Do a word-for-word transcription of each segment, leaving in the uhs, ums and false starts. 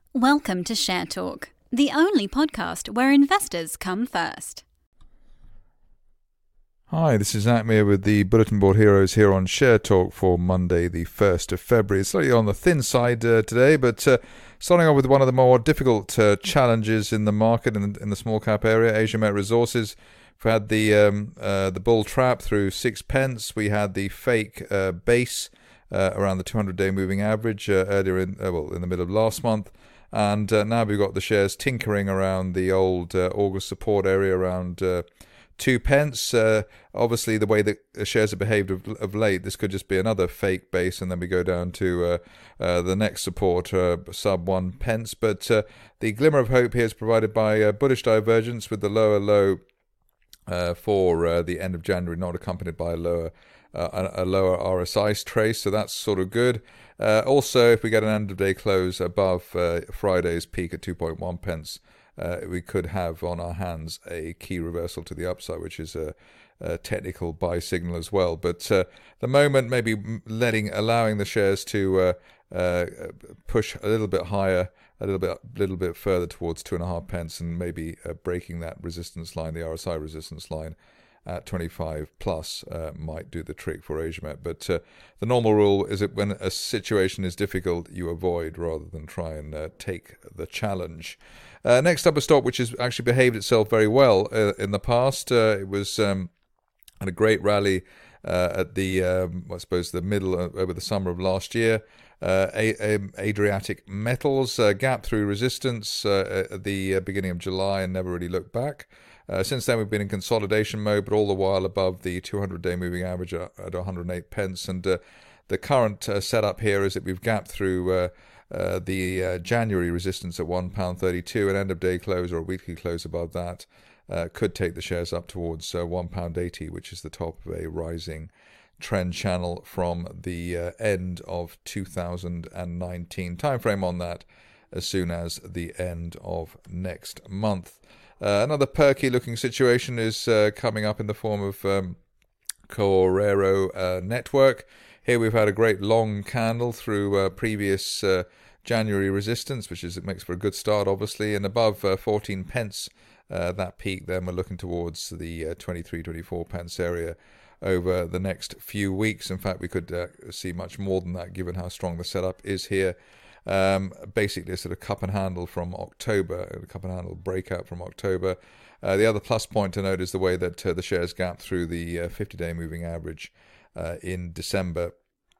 Welcome to Share Talk, the only podcast where investors come first. Hi, this is Atmir with the Bulletin Board Heroes here on Share Talk for Monday the first of February. It's slightly on the thin side uh, today, but uh, starting off with one of the more difficult uh, challenges in the market in, in the small cap area, Asia Met Resources. We've had the um, uh, the bull trap through six pence. We had the fake uh, base uh, around the two hundred day moving average uh, earlier in, uh, well, in the middle of last month. And uh, now we've got the shares tinkering around the old uh, August support area around uh, two pence. Uh, obviously, the way that the shares have behaved of, of late, this could just be another fake base, and then we go down to uh, uh, the next support, uh, sub one pence. But uh, the glimmer of hope here is provided by uh, bullish divergence with the lower low uh, for uh, the end of January, not accompanied by a lower uh, a, a lower R S I trace. So that's sort of good. Uh, also, if we get an end-of-day close above uh, Friday's peak at two point one pence, uh, we could have on our hands a key reversal to the upside, which is a, a technical buy signal as well. But uh, the moment, maybe letting, allowing the shares to uh, uh, push a little bit higher, a little bit, little bit further towards two and a half pence, and maybe uh, breaking that resistance line, the R S I resistance line, at twenty-five plus uh, might do the trick for AsiaMet. But uh, the normal rule is that when a situation is difficult, you avoid rather than try and uh, take the challenge. Uh, next up, a stock which has actually behaved itself very well uh, in the past. Uh, it was um, had a great rally uh, at the, um, I suppose, the middle uh, over the summer of last year. Uh, a- a- Adriatic Metals uh, gap through resistance uh, at the uh, beginning of July and never really looked back. Uh, since then, we've been in consolidation mode, but all the while above the two hundred day moving average at, at one hundred eight pence. And uh, the current uh, setup here is that we've gapped through uh, uh, the uh, January resistance at one pound thirty-two, an end of day close or a weekly close above that uh, could take the shares up towards uh, one pound eighty, which is the top of a rising trend channel from the uh, end of two thousand nineteen. Time frame on that as soon as the end of next month. Uh, another perky looking situation is uh, coming up in the form of um, Correro uh, Network. Here we've had a great long candle through uh, previous uh, January resistance, which is it makes for a good start, obviously, and above uh, fourteen pence, uh, that peak. Then we're looking towards the uh, twenty-three, twenty-four pence area over the next few weeks. In fact, we could uh, see much more than that, given how strong the setup is here. Um, basically, a sort of cup and handle from October, a cup and handle breakout from October. Uh, the other plus point to note is the way that uh, the shares gap through the uh, fifty day moving average uh, in December,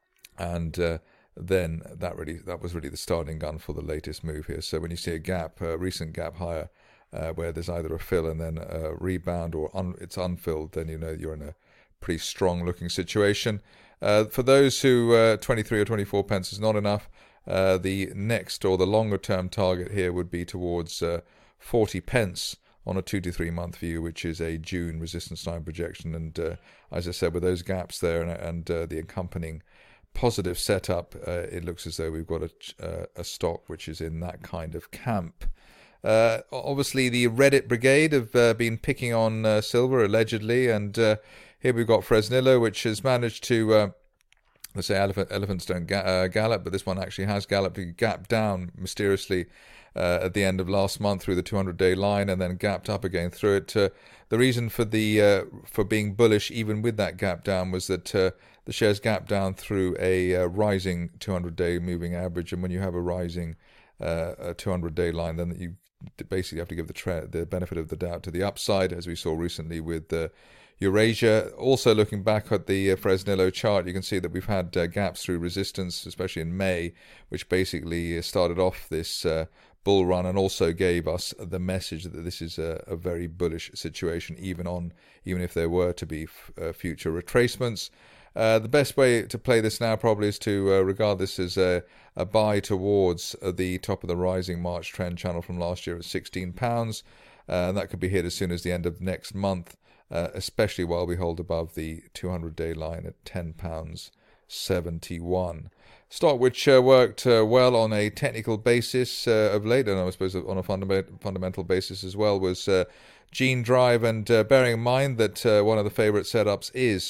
and uh, then that really that was really the starting gun for the latest move here. So when you see a gap, a recent gap higher, uh, where there's either a fill and then a rebound, or un- it's unfilled, then you know you're in a pretty strong looking situation. Uh, for those who uh, twenty-three or twenty-four pence is not enough. Uh, the next or the longer term target here would be towards uh, forty pence on a two to three month view, which is a June resistance line projection. And uh, as I said, with those gaps there and, and uh, the accompanying positive setup, uh, it looks as though we've got a, uh, a stock which is in that kind of camp. Uh, obviously, the Reddit brigade have uh, been picking on uh, silver allegedly, and uh, here we've got Fresnillo, which has managed to. Uh, Let's say elephant, elephants don't ga- uh, gallop, but this one actually has galloped. It gapped down mysteriously uh, at the end of last month through the two hundred day line, and then gapped up again through it. Uh, the reason for the uh, for being bullish, even with that gap down, was that uh, the shares gapped down through a uh, rising two hundred day moving average, and when you have a rising uh, a two hundred day line, then you basically have to give the tra- the benefit of the doubt to the upside, as we saw recently with uh, Eurasia. Also looking back at the uh, Fresnillo chart, you can see that we've had uh, gaps through resistance, especially in May, which basically started off this uh, bull run and also gave us the message that this is a, a very bullish situation, even on even if there were to be f- uh, future retracements. Uh, the best way to play this now probably is to uh, regard this as a, a buy towards uh, the top of the rising March trend channel from last year at sixteen pounds. Uh, and that could be hit as soon as the end of next month. Uh, especially while we hold above the two hundred day line at ten pounds seventy-one. Stock which uh, worked uh, well on a technical basis uh, of late, and I suppose on a fundament- fundamental basis as well, was uh, Gene Drive. And uh, bearing in mind that uh, one of the favourite setups is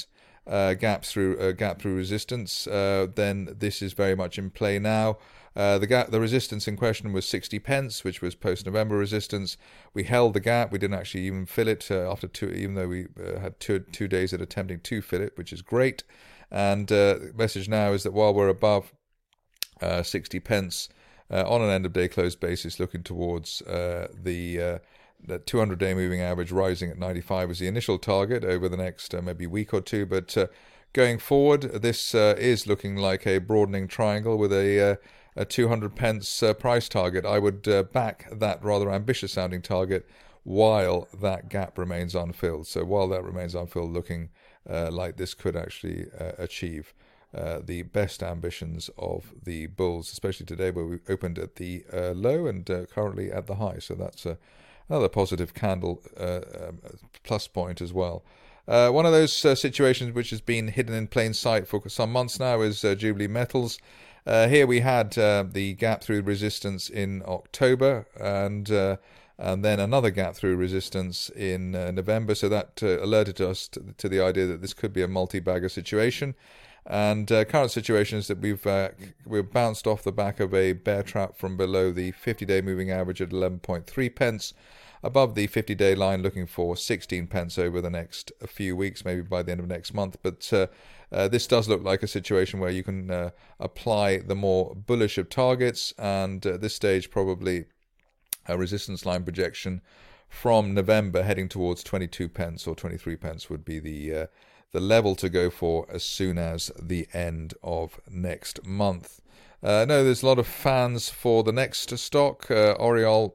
uh, gap through uh, gap through resistance, uh, then this is very much in play now. Uh, the gap, the resistance in question was sixty pence, which was post-November resistance. We held the gap. We didn't actually even fill it uh, after two, even though we uh, had two two days at attempting to fill it, which is great. And uh, the message now is that while we're above uh, sixty pence uh, on an end-of-day close basis, looking towards uh, the uh, the two hundred day moving average rising at ninety-five as the initial target over the next uh, maybe week or two. But uh, going forward, this uh, is looking like a broadening triangle with a uh, a two hundred pence uh, price target. I would uh, back that rather ambitious sounding target while that gap remains unfilled. So while that remains unfilled, looking uh, like this could actually uh, achieve uh, the best ambitions of the bulls, especially today where we opened at the uh, low and uh, currently at the high. So that's uh, another positive candle uh, um, plus point as well. Uh, one of those uh, situations which has been hidden in plain sight for some months now is uh, Jubilee Metals. Uh, here we had uh, the gap through resistance in October and uh, and then another gap through resistance in uh, November. So that uh, alerted us to, to the idea that this could be a multi-bagger situation. And uh, current situation is that we've uh, we've bounced off the back of a bear trap from below the fifty day moving average at eleven point three pence, above the fifty day line, looking for sixteen pence over the next few weeks, maybe by the end of next month. But uh, uh, this does look like a situation where you can uh, apply the more bullish of targets, and at this stage probably a resistance line projection from November heading towards twenty-two pence or twenty-three pence would be the uh, the level to go for as soon as the end of next month. Uh, no, there's a lot of fans for the next stock, uh, Oriole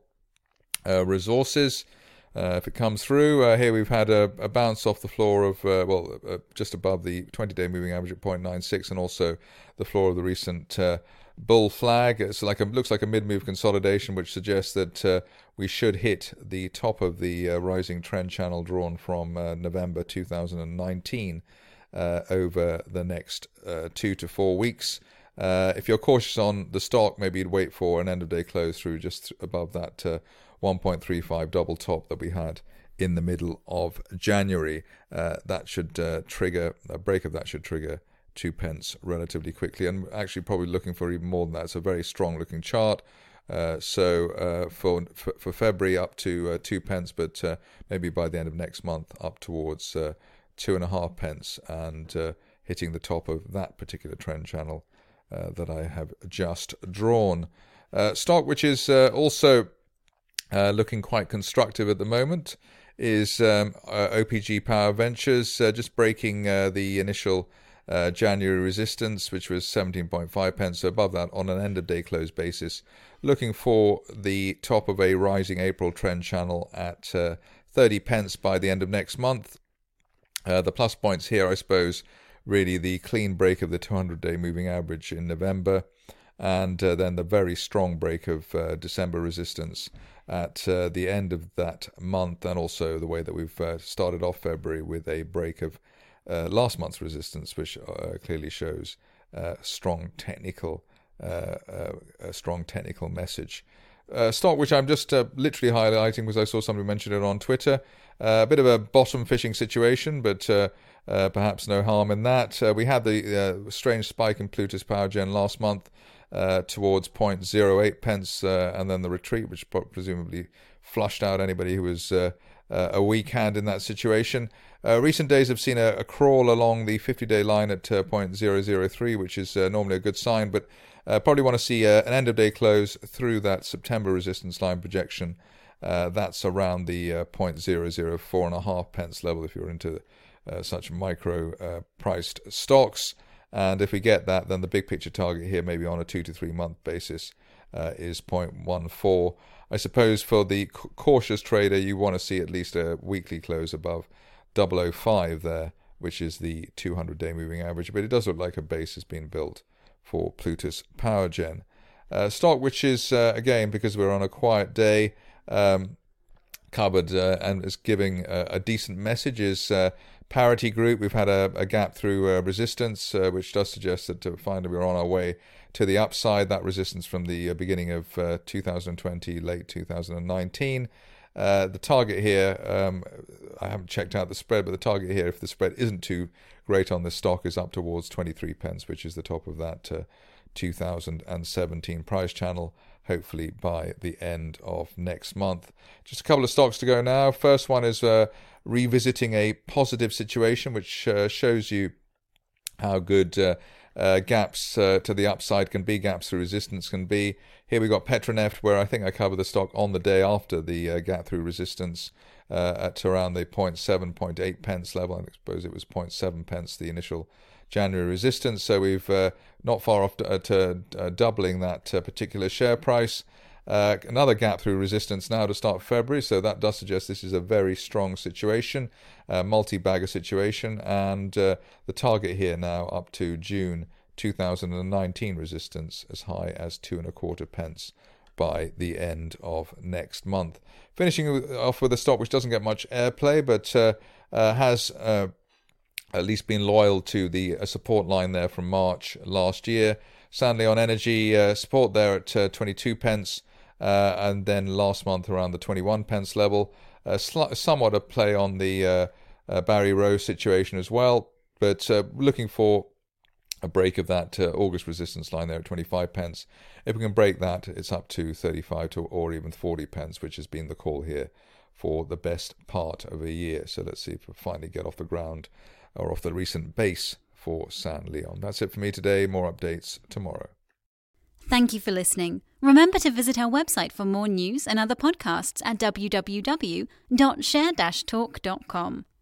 uh, Resources. Uh, if it comes through, uh, here we've had a, a bounce off the floor of, uh, well, uh, just above the twenty day moving average at zero point nine six, and also the floor of the recent uh, bull flag. It's like a, looks like a mid-move consolidation, which suggests that uh, we should hit the top of the uh, rising trend channel drawn from uh, November two thousand nineteen uh, over the next uh, two to four weeks. Uh, if you're cautious on the stock, maybe you'd wait for an end-of-day close through just above that uh, one point three five double top that we had in the middle of January. Uh, that should uh, trigger, a break of that should trigger two pence relatively quickly, and actually probably looking for even more than that. It's a very strong looking chart. Uh, so uh, for, for for February up to uh, two pence, but uh, maybe by the end of next month up towards uh, two and a half pence, and uh, hitting the top of that particular trend channel uh, that I have just drawn. Uh, stock which is uh, also uh, looking quite constructive at the moment is um, uh, O P G Power Ventures, uh, just breaking uh, the initial Uh, January resistance, which was seventeen point five pence, so above that on an end of day close basis, looking for the top of a rising April trend channel at uh, thirty pence by the end of next month. Uh, the plus points here, I suppose, really the clean break of the two hundred day moving average in November, and uh, then the very strong break of uh, December resistance at uh, the end of that month, and also the way that we've uh, started off February with a break of Uh, last month's resistance, which uh, clearly shows uh, strong technical, uh, uh, a strong technical message. Uh, stock which I'm just uh, literally highlighting because I saw somebody mention it on Twitter. Uh, a bit of a bottom fishing situation, but uh, uh, perhaps no harm in that. Uh, we had the uh, strange spike in Plutus Power Gen last month uh, towards zero point zero eight pence, uh, and then the retreat, which presumably flushed out anybody who was uh, uh, a weak hand in that situation. Uh, recent days have seen a, a crawl along the fifty day line at uh, zero point zero zero three, which is uh, normally a good sign, but uh, probably want to see uh, an end-of-day close through that September resistance line projection. Uh, that's around the uh, zero point zero zero four and a half pence level if you're into uh, such micro-priced uh, stocks. And if we get that, then the big picture target here, maybe on a two to three month basis, uh, is zero point one four. I suppose for the c- cautious trader, you want to see at least a weekly close above double oh five there, which is the two hundred day moving average. But it does look like a base has been built for Plutus Power Gen. Uh, stock which is, uh, again, because we're on a quiet day, um, covered uh, and is giving uh, a decent message is uh, Parity Group. We've had a, a gap through uh, resistance, uh, which does suggest that uh, finally we're on our way to the upside. That resistance from the uh, beginning of uh, two thousand twenty, late two thousand nineteen. Uh, the target here, um, I haven't checked out the spread, but the target here, if the spread isn't too great on this stock, is up towards twenty-three pence, which is the top of that uh, two thousand seventeen price channel, hopefully by the end of next month. Just a couple of stocks to go now. First one is uh, revisiting a positive situation, which uh, shows you how good uh, uh, gaps uh, to the upside can be, gaps to resistance can be. Here we got Petroneft, where I think I covered the stock on the day after the uh, gap through resistance uh, at around the zero point seven, zero point eight pence level. I suppose it was zero point seven pence, the initial January resistance. So we've uh, not far off to, uh, to uh, doubling that uh, particular share price. Uh, another gap through resistance now to start February, so that does suggest this is a very strong situation, uh, multi-bagger situation, and uh, the target here now up to June two thousand nineteen resistance as high as two and a quarter pence by the end of next month. Finishing off with a stock which doesn't get much airplay, but uh, uh, has uh, at least been loyal to the uh, support line there from March last year. Sanleon Energy uh, support there at uh, twenty-two pence, uh, and then last month around the twenty-one pence level. Uh, sl- somewhat a play on the uh, uh, Barry Rowe situation as well, but uh, looking for a break of that uh, August resistance line there at twenty-five pence. If we can break that, it's up to thirty-five to or even forty pence, which has been the call here for the best part of a year. So let's see if we finally get off the ground or off the recent base for Sanleon. That's it for me today. More updates tomorrow. Thank you for listening. Remember to visit our website for more news and other podcasts at w w w dot share dash talk dot com.